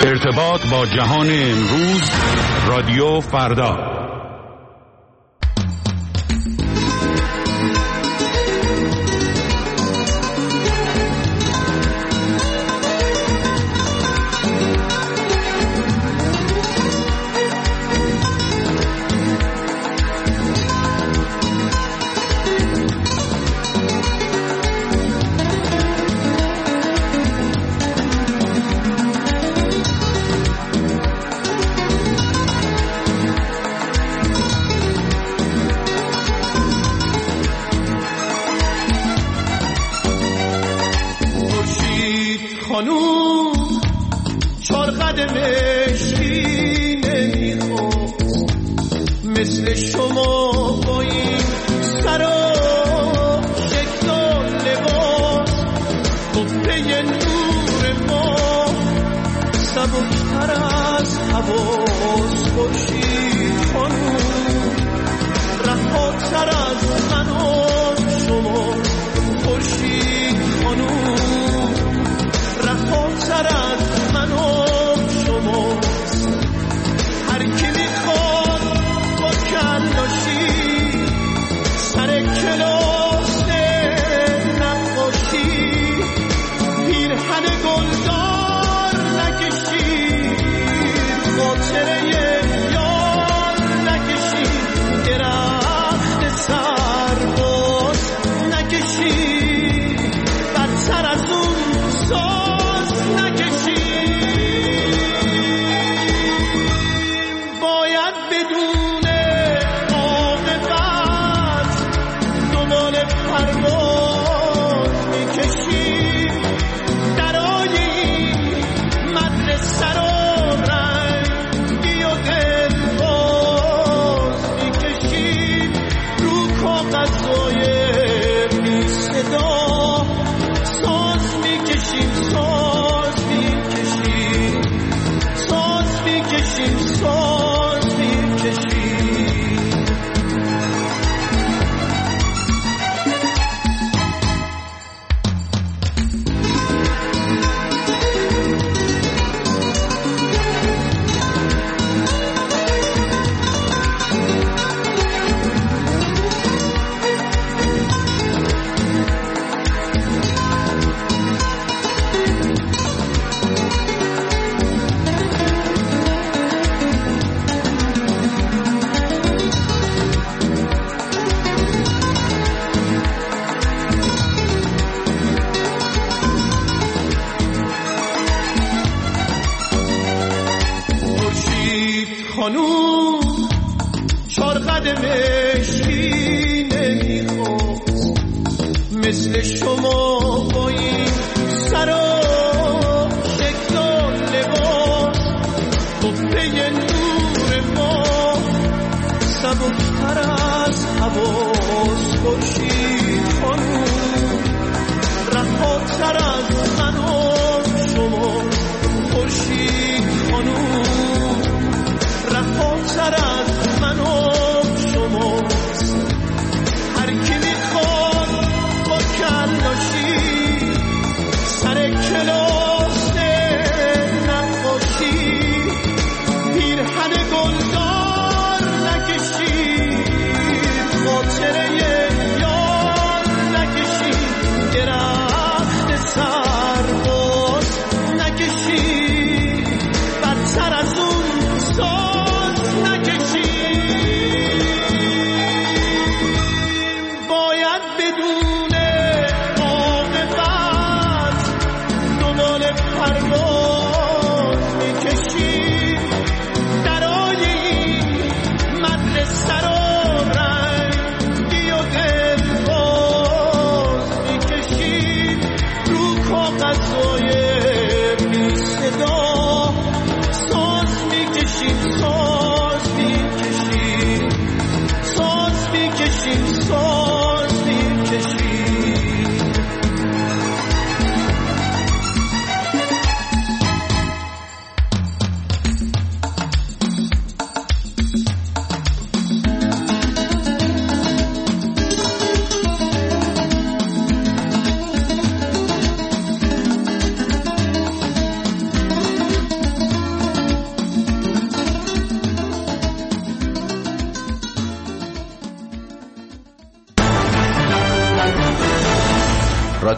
ارتباط با جهان امروز، رادیو فردا.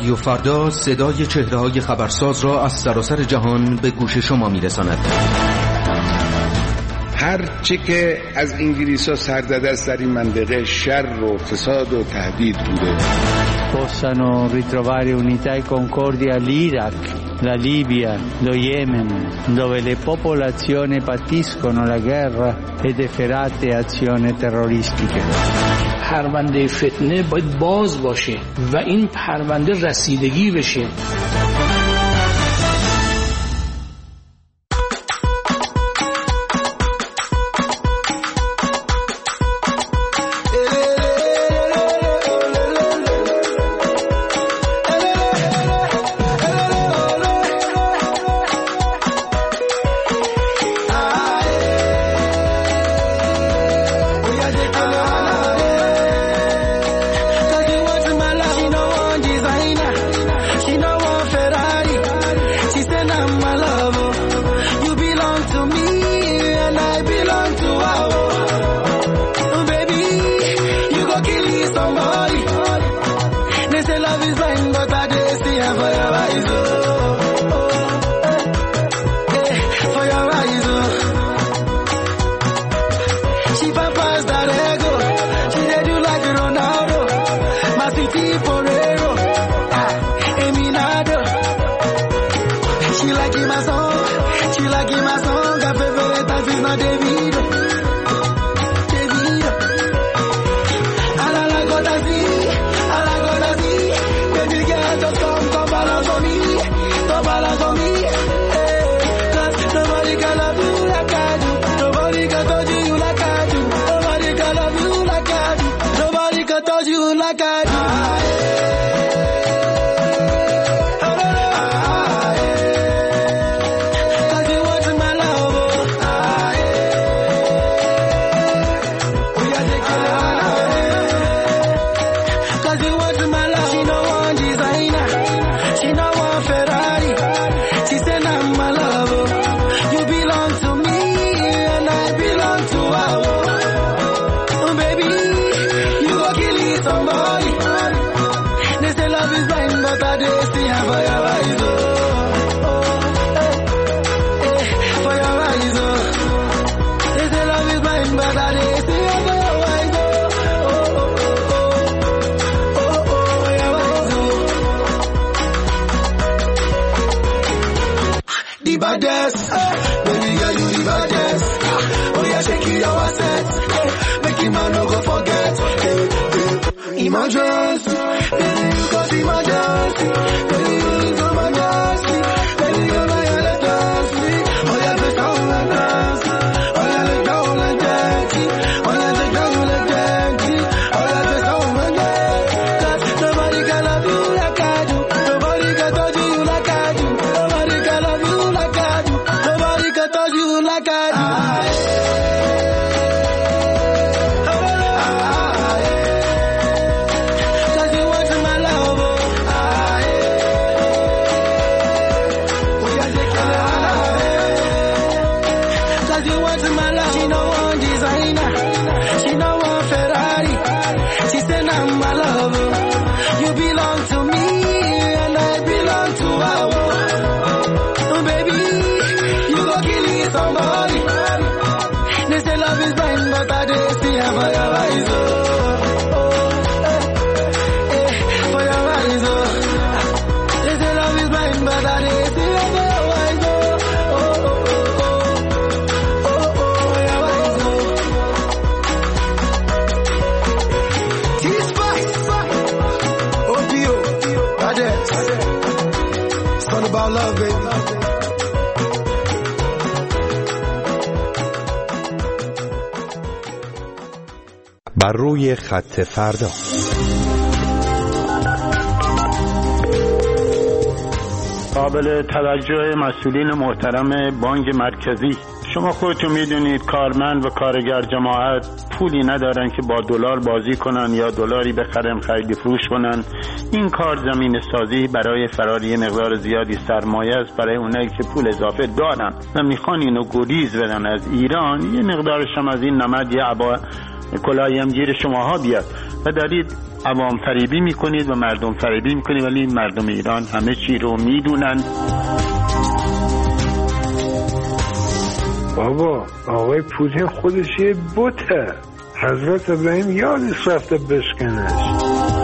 رادیو فردا صدای چهره‌های خبرساز را از سراسر جهان به گوش شما می‌رساند. هر چه که از انگلیس‌ها سرزده است در این منطقه شر و فساد و تهدید بوده. possano ritrovare unità e concordia l'Iraq, la Libia, lo Yemen, dove le popolazioni patiscono la guerra ed efferate azioni terroristiche. پرونده فتنه باید باز باشه و این پرونده رسیدگی بشه. بر روی خط فردا. قابل توجه مسئولین محترم بانک مرکزی، شما خودتون میدونید کارمند و کارگر جماعت پولی ندارن که با دلار بازی کنن یا دلاری بخرن خرید فروش کنن. این کار زمین سازی برای فرار یه مقدار زیادی سرمایه است برای اونایی که پول اضافه دارن و میخوان اینو گریز بدن از ایران. یه مقدارش هم از این نمد یه کلاهی هم گیر شماها بیاد و دارید عوام فریبی میکنید و مردم فریبی میکنید، ولی مردم ایران همه چی رو میدونن. بابا آقای پوتین خودش یه بته، حضرت ابراهیم یادش رفته بشکنش.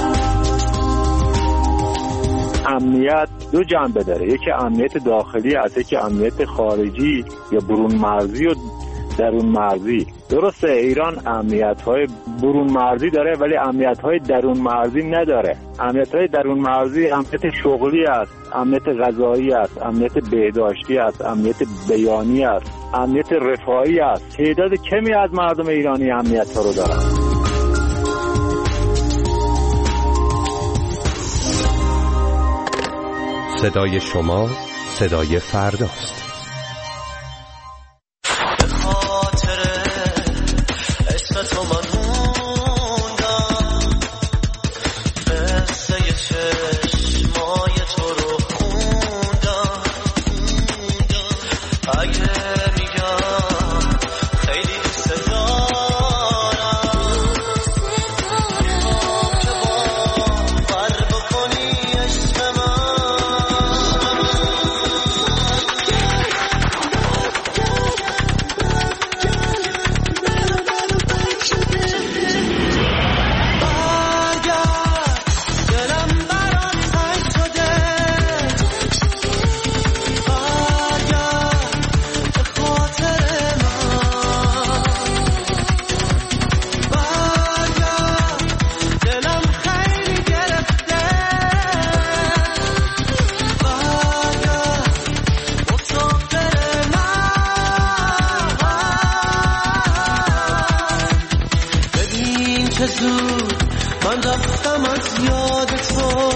امنیت دو جنبه داره، یکی امنیت داخلی است، یکی امنیت خارجی یا برون مرزی و درون مرزی. درسته ایران امنیت‌های برون مرزی داره ولی امنیت‌های درون مرزی نداره. امنیت‌های درون مرزی امنیت شغلی است، امنیت غذایی است، امنیت بهداشتی است، امنیت بیانی است، امنیت رفاهی است. تعداد کمی از مردم ایرانی امنیت‌ها رو دارن. صدای شما صدای فرداست. من رفتم از یاد تو،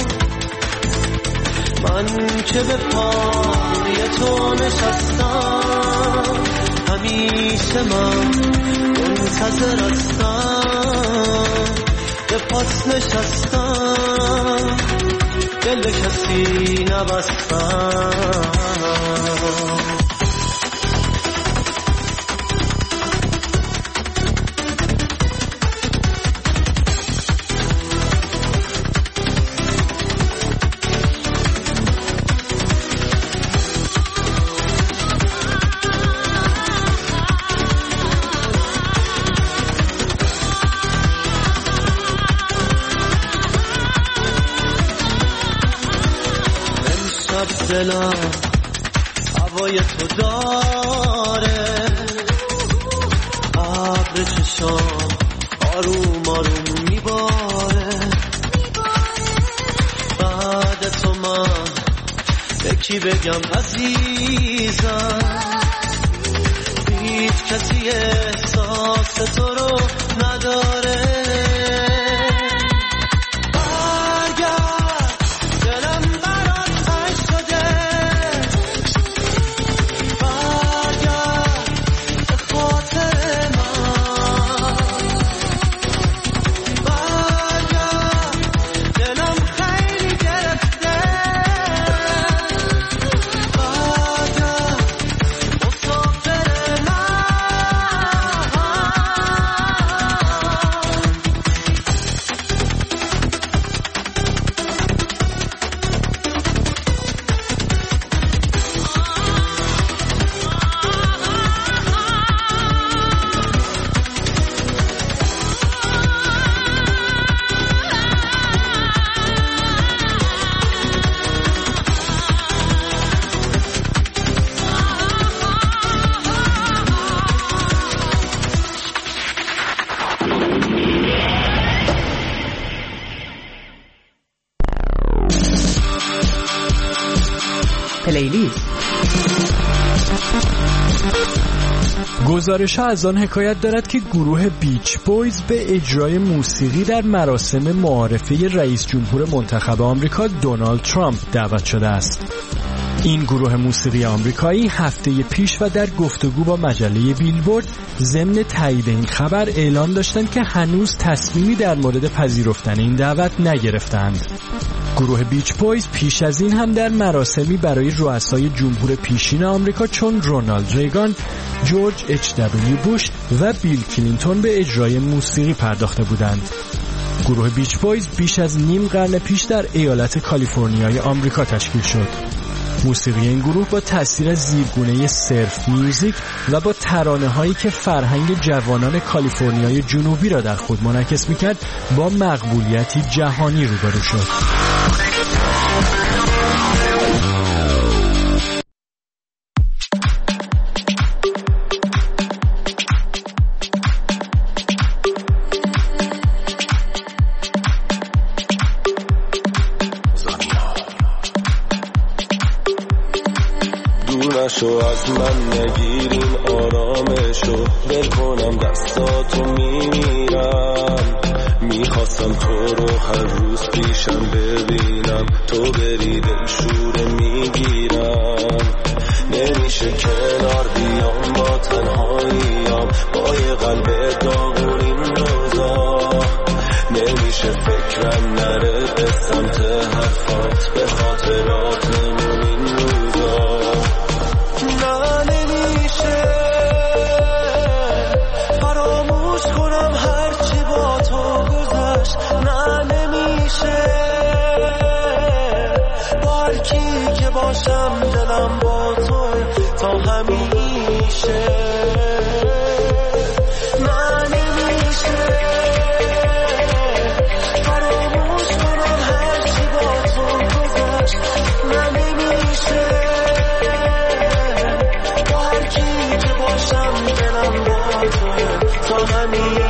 من که به پای تو نشستم، همیشه من منتظر هستم، به پاس نشستم، دل کسی نبستم. دلم هوای تو داره، ابر چشام آروم آروم میباره، بعد تو من به کی بگم عزیزم، هیچ کسی احساس تو رو نداره. پلیلیست. گزارش‌ها از آن حکایت دارد که گروه بیچ بویز به اجرای موسیقی در مراسم معارفه رئیس جمهور منتخب آمریکا دونالد ترامپ دعوت شده است. این گروه موسیقی آمریکایی هفته پیش و در گفتگو با مجله بیلبورد ضمن تایید این خبر اعلام داشتند که هنوز تصمیمی در مورد پذیرفتن این دعوت نگرفتند. گروه بیچ بویز پیش از این هم در مراسمی برای رؤسای جمهور پیشین آمریکا چون رونالد ریگان جورج اچ.دبلیو بوش و بیل کلینتون به اجرای موسیقی پرداخته بودند. گروه بیچ بویز بیش از نیم قرن پیش در ایالت کالیفرنیای آمریکا تشکیل شد. موسیقی این گروه با تأثیر زیرگونه سرف میوزیک و با ترانه‌هایی که فرهنگ جوانان کالیفرنیای جنوبی را در خود منعکس می‌کرد با مقبولیتی جهانی روبرو شد. شو از من نگیرین آرامشو دل کنم دستاتو میمیرم میخواستم تو رو هر روز پیشم ببینم تو بری دل شوره میگیرم نمیشه کنار بیام با تنهاییم با یه قلب داغون این روزا نمیشه فکرم نره به سمت حرفات به خاطراتمون این روزا فراموش کنم هرچی با تو گذشت نه نمیشه با هر کی که باشم دلم با تو تا همیشه نه نمیشه فراموش کنم هرچی با تو گذشت نه نمیشه با هر کی که باشم دلم با تو تا همیشه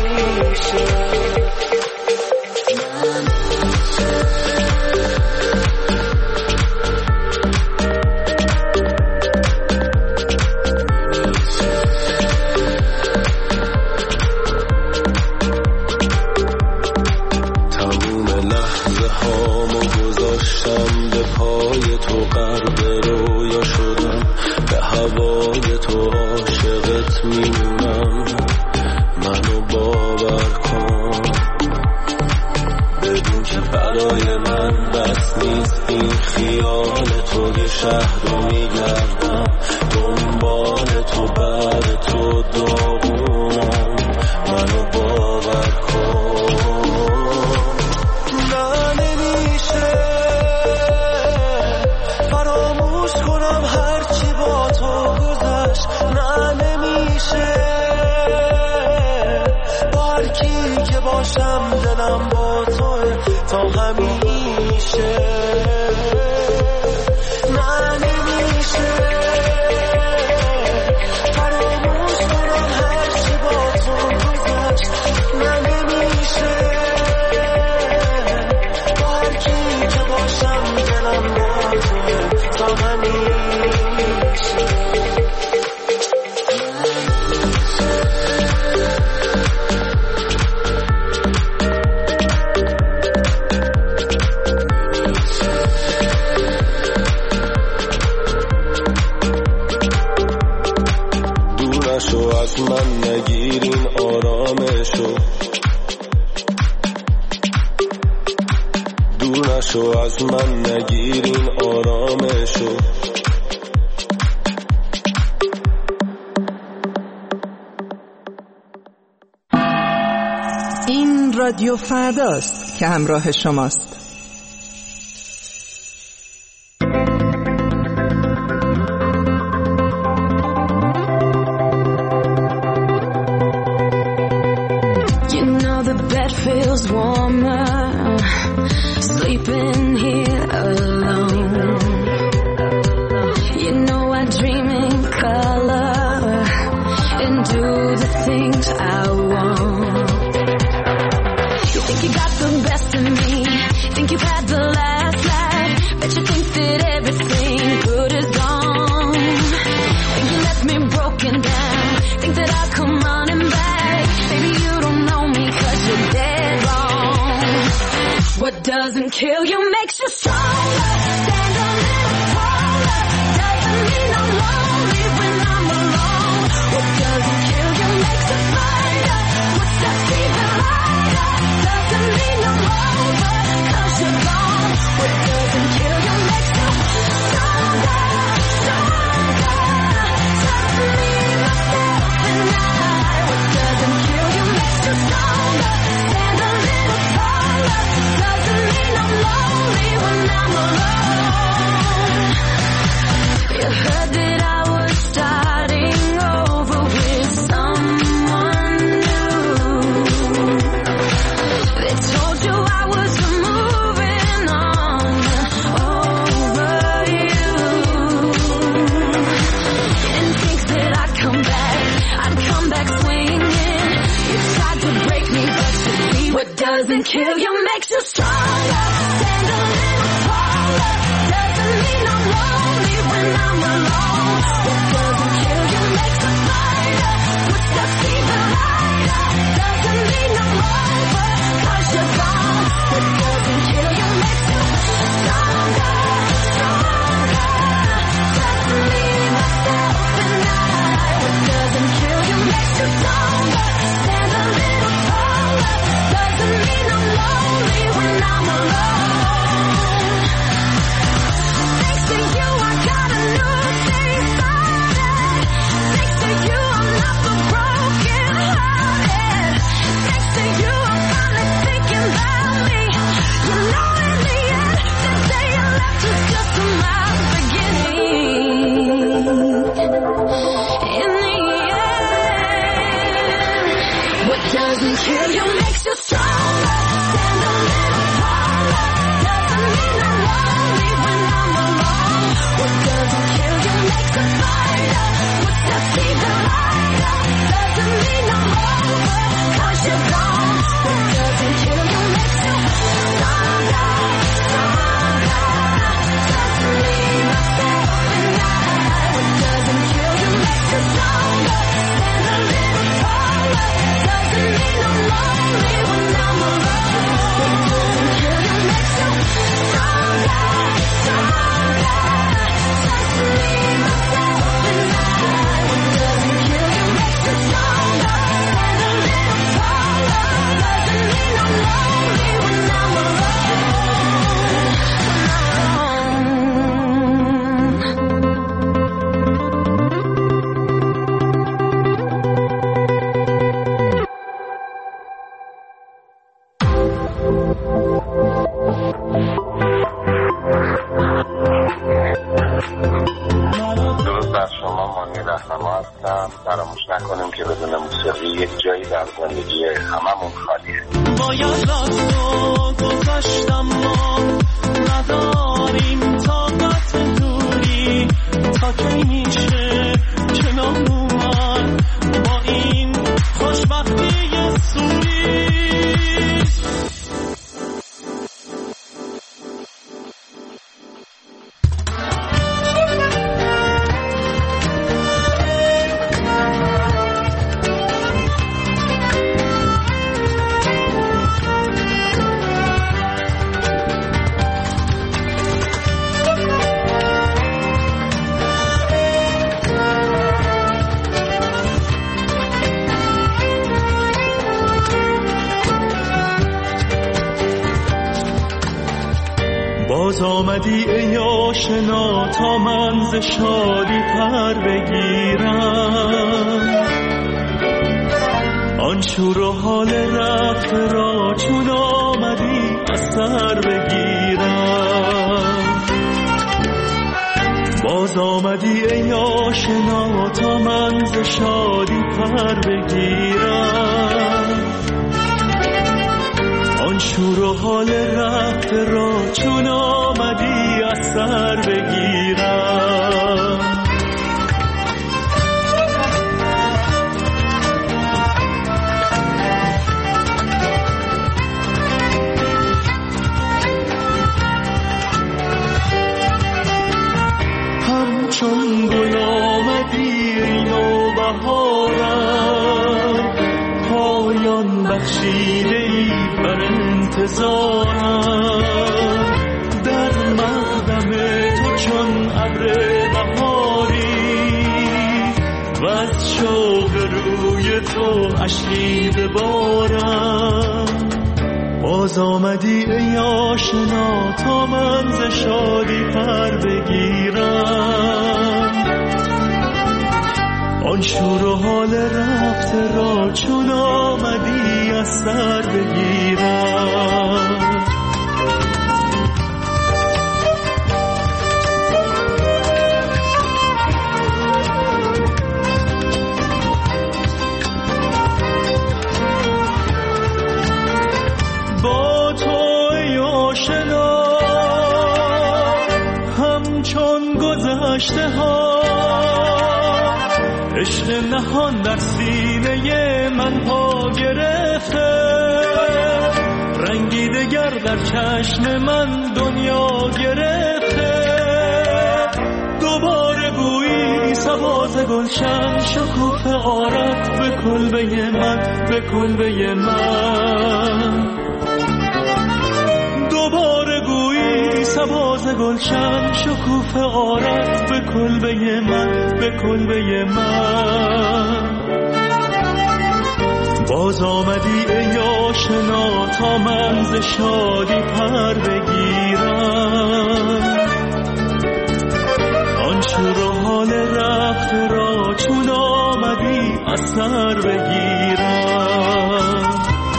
تموم لحظه هامو گذاشتم به پای تو غرق رویا شدم به هوای تو عاشقت میمونم منو باور کن بدون که برای من بس نیست این خیال تو یه شهر رو میگردم دنبال تو بر تو داغونم منو باور کن نه نمیشه فراموش کنم هرچی با تو گذشت نه نمیشه با هر کی که باشم دلم با تو تا همیشه نه نمیشه فراموش کنم هرچی با تو گذشت نه نمیشه با هر کی که باشم دلم با تو تا همیشه دونشو از من نگیرین آرامشو دونشو از من نگیرین آرامشو این رادیو فرداست که همراه شماست. Feels warmer sleeping here alone. You know I dream in color and do the things I want. You think you got the best of me, think you've had the last laugh, bet you think that everything good is gone. Think you left me broken down, think that I'll come running back. Maybe you don't know me 'cause you're dead wrong. What doesn't kill you makes you stronger. Stand a little taller. Doesn't mean I'm lonely when I'm alone. What doesn't kill you makes you brighter. What steps even lighter. Doesn't mean I'm over 'cause you're gone. What doesn't kill you makes you stronger, stronger. Doesn't mean kill you makes you stronger. Stand a little taller. Doesn't mean I'm lonely when I'm alone. What doesn't kill you makes you brighter. Footsteps even lighter. Doesn't mean I'm over, 'cause you're gone. What doesn't kill you makes you stronger, stronger. Just me, myself, and I. What doesn't kill you makes you stronger. Stand a little taller. Doesn't mean I'm lonely when I'm alone. Thanks to you, I got a new day started. Thanks to you, I'm not so broken hearted. Thanks to you, I'm finally thinking about me. You know, in the end, the day you left was just my beginning. In the end, what doesn't kill you makes you stronger. Stand a little taller. Doesn't mean I'm lonely when I'm alone. What doesn't kill you makes you brighter. Footsteps even lighter. Doesn't mean I'm over, 'cause you're gone. What doesn't kill you makes you stronger, stronger. Just me, myself, and I. What doesn't kill you makes you stronger. Stand a little taller. Doesn't mean I'm lonely when I'm alone. What doesn't kill you makes you stronger, stronger. Just me, myself, and I. What doesn't kill you makes you stronger. Stand a little taller. Doesn't mean I'm lonely when I'm alone. درود بر شما، مانی رهنما هستم. فراموش نکنیم که بدون موسیقی یک جایی در زندگی هممون خالیه. باید راست و گذاشتم ما نداریم طاقت دوری تا کی میشه کنار اومد با این خوشبختی سوری. باز آمدی ای آشنا تا من ز شادی پر بگیرم، آن شور و حال رفته را چون آمدی از سر بگیرم. باز آمدی ای آشنا تا من ز شادی پر بگیرم، آن شور و حال رفته را چون آمدی از سر بگیرم. همچون گل آمدی اینو بهارم، پایان بخشیده ای بر انتظارم. در مقدم تو چون ابر بهاری و از شوق روی تو اشکی ببارم. باز آمدی ای آشنا تا من ز شادی پر بگیرم، آن شور و حال رفته را چون آمدی از سر بگیرم. با تو ای آشنا همچون گذشته ها، عشق نهان در سینه من پا گرفته، رنگی دگر در چشم من دنیا گرفته، دوباره گویی سباز گلشن شکوفه آرد به کلبه من، به کلبه من. دوباره گویی سباز گلشن شکوفه آرد به کلبه من، به کلبه من. باز آمدی ای آشنا تا من ز شادی پر بگیرم، آن شور و حال رفته را چون آمدی از سر بگیرم.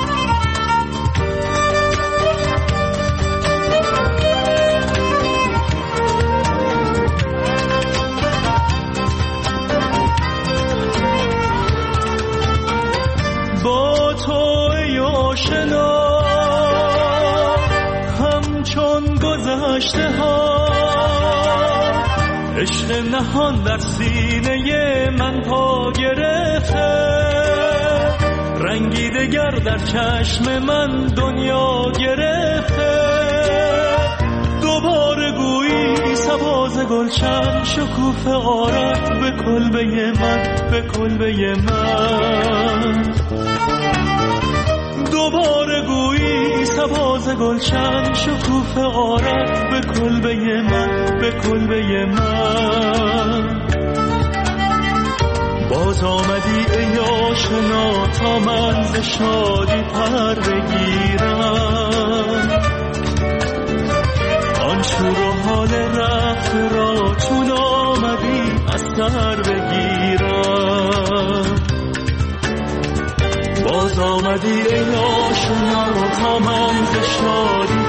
با تو ای آشنا همچون گذشته ها، عشق نهان در سینه من پا گرفته، رنگی دگر در چشم من دنیا گرفته، دوباره گویی سباز گلشن شکوفه آرد به کلبه من، به کلبه من. دوباره گویی سباز گلشن شکوفه آرد به کلبه من، به کلبه من. باز آمدی ای آشنا تا من ز شادی پر بگیرم، آن شور و حال رفته را چون آمدی از سر بگیرم. باز آمدی ای آشنا تا من ز شادی